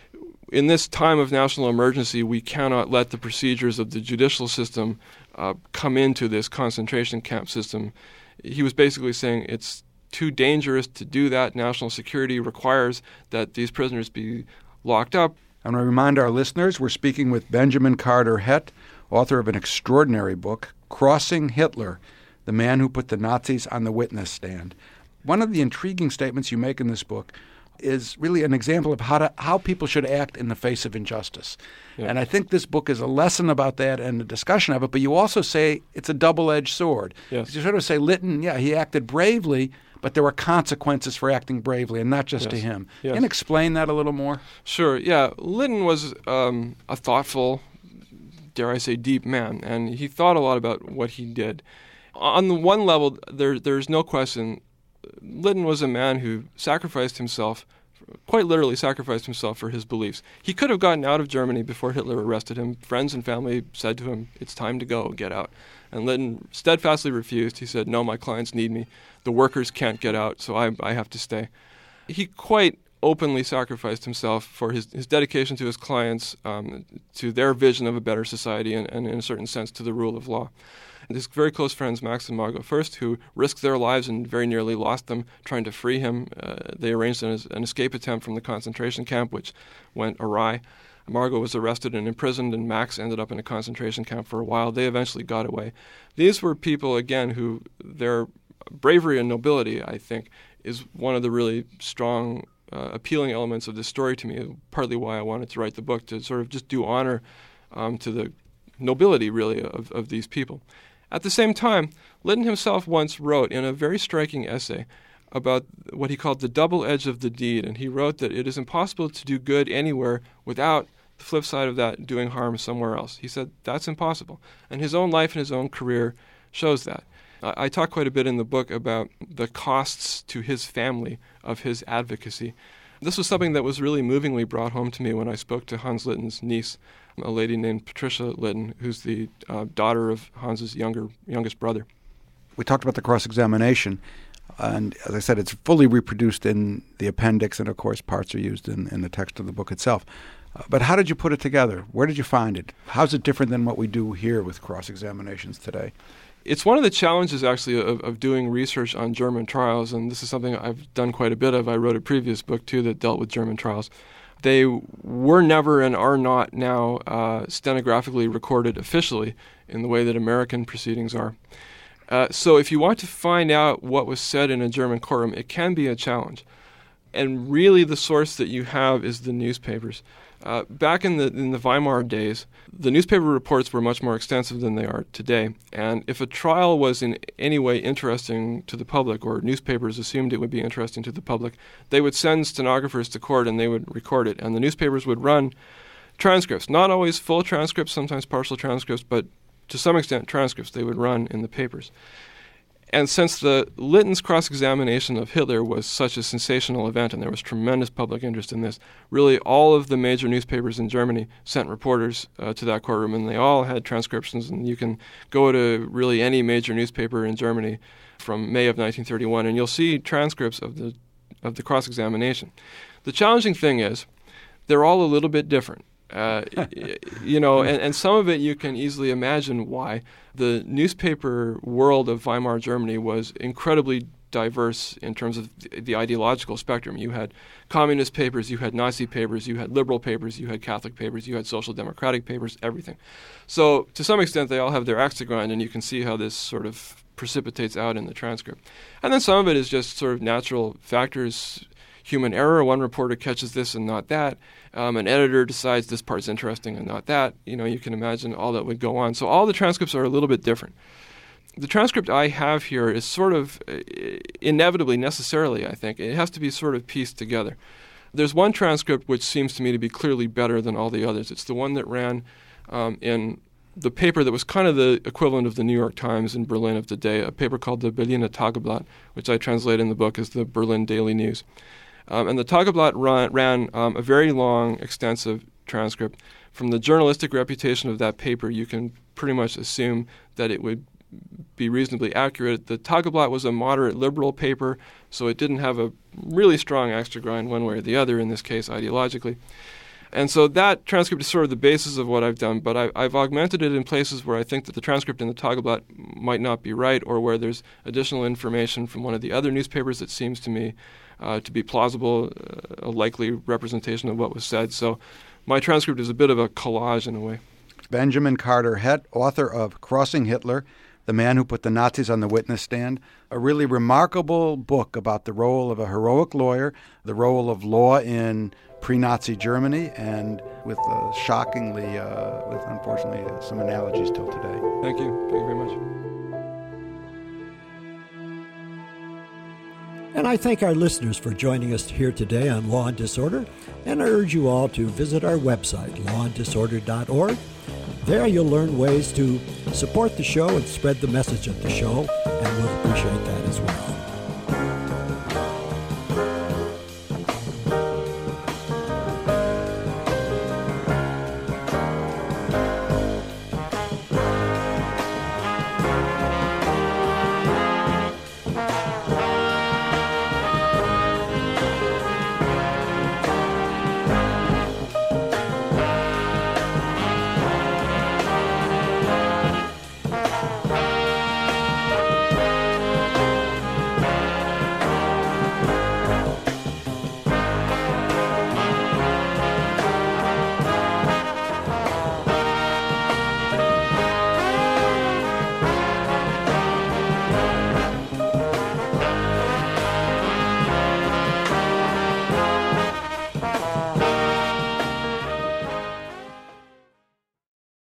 in this time of national emergency, we cannot let the procedures of the judicial system uh, come into this concentration camp system. He was basically saying it's too dangerous to do that. National security requires that these prisoners be locked up. I want to remind our listeners we're speaking with Benjamin Carter Hett, author of an extraordinary book, Crossing Hitler, the man who put the Nazis on the witness stand. One of the intriguing statements you make in this book is really an example of how to, how people should act in the face of injustice. Yeah. And I think this book is a lesson about that and a discussion of it, but you also say it's a double-edged sword. Yes. You sort of say, Lytton, yeah, he acted bravely, but there were consequences for acting bravely, and not just Yes. to him. Yes. Can you explain that a little more? Sure, yeah. Lytton was um, a thoughtful, dare I say, deep man, and he thought a lot about what he did. On the one level, there, there's no question, Lytton was a man who sacrificed himself, quite literally sacrificed himself for his beliefs. He could have gotten out of Germany before Hitler arrested him. Friends and family said to him, it's time to go, get out. And Lytton steadfastly refused. He said, no, my clients need me. The workers can't get out, so I, I have to stay. He quite openly sacrificed himself for his, his dedication to his clients, um, to their vision of a better society, and, and in a certain sense to the rule of law. And his very close friends, Max and Margot First, who risked their lives and very nearly lost them trying to free him. Uh, they arranged an, an escape attempt from the concentration camp, which went awry. Margot was arrested and imprisoned, and Max ended up in a concentration camp for a while. They eventually got away. These were people, again, who their bravery and nobility, I think, is one of the really strong, uh, appealing elements of this story to me, partly why I wanted to write the book, to sort of just do honor um, to the nobility, really, of, of these people. At the same time, Lytton himself once wrote in a very striking essay about what he called the double edge of the deed, and he wrote that it is impossible to do good anywhere without the flip side of that doing harm somewhere else. He said that's impossible, and his own life and his own career shows that. I, I talk quite a bit in the book about the costs to his family of his advocacy. This was something that was really movingly brought home to me when I spoke to Hans Lytton's niece, a lady named Patricia Lytton, who's the uh, daughter of Hans's younger youngest brother. We talked about the cross-examination, and as I said, it's fully reproduced in the appendix, and of course parts are used in, in the text of the book itself. Uh, but how did you put it together? Where did you find it? How's it different than what we do here with cross-examinations today? It's one of the challenges, actually, of, of doing research on German trials, and this is something I've done quite a bit of. I wrote a previous book, too, that dealt with German trials. They were never and are not now uh, stenographically recorded officially in the way that American proceedings are. Uh, so if you want to find out what was said in a German courtroom, it can be a challenge. And really the source that you have is the newspapers. Uh, back in the in the Weimar days, the newspaper reports were much more extensive than they are today. And if a trial was in any way interesting to the public, or newspapers assumed it would be interesting to the public, they would send stenographers to court and they would record it. And the newspapers would run transcripts, not always full transcripts, sometimes partial transcripts, but to some extent transcripts they would run in the papers. And since the Litton's cross-examination of Hitler was such a sensational event, and there was tremendous public interest in this, really all of the major newspapers in Germany sent reporters uh, to that courtroom, and they all had transcriptions. And you can go to really any major newspaper in Germany from May of nineteen thirty-one, and you'll see transcripts of the of the cross-examination. The challenging thing is they're all a little bit different. Uh, you know, and, and some of it you can easily imagine why. The newspaper world of Weimar Germany was incredibly diverse in terms of the, the ideological spectrum. You had communist papers, you had Nazi papers, you had liberal papers, you had Catholic papers, you had social democratic papers, everything. So to some extent they all have their axe to grind, and you can see how this sort of precipitates out in the transcript. And then some of it is just sort of natural factors, human error. One reporter catches this and not that. Um, an editor decides this part's interesting and not that. You know, you can imagine all that would go on. So all the transcripts are a little bit different. The transcript I have here is sort of uh, inevitably, necessarily, I think, it has to be sort of pieced together. There's one transcript which seems to me to be clearly better than all the others. It's the one that ran um, in the paper that was kind of the equivalent of the New York Times in Berlin of the day, a paper called the Berliner Tageblatt, which I translate in the book as the Berlin Daily News. Um, and the Tageblatt run, ran um, a very long, extensive transcript. From the journalistic reputation of that paper, you can pretty much assume that it would be reasonably accurate. The Tageblatt was a moderate liberal paper, so it didn't have a really strong axe to grind one way or the other, in this case ideologically. And so that transcript is sort of the basis of what I've done, but I, I've augmented it in places where I think that the transcript in the Tageblatt might not be right, or where there's additional information from one of the other newspapers that seems to me uh, to be plausible, uh, a likely representation of what was said. So my transcript is a bit of a collage in a way. Benjamin Carter Hett, author of Crossing Hitler, The Man Who Put the Nazis on the Witness Stand, a really remarkable book about the role of a heroic lawyer, the role of law in pre-Nazi Germany, and with uh, shockingly, uh, with unfortunately uh, some analogies till today. Thank you. Thank you very much. And I thank our listeners for joining us here today on Law and Disorder, and I urge you all to visit our website, law and disorder dot org. There you'll learn ways to support the show and spread the message of the show, and we'll appreciate that as well.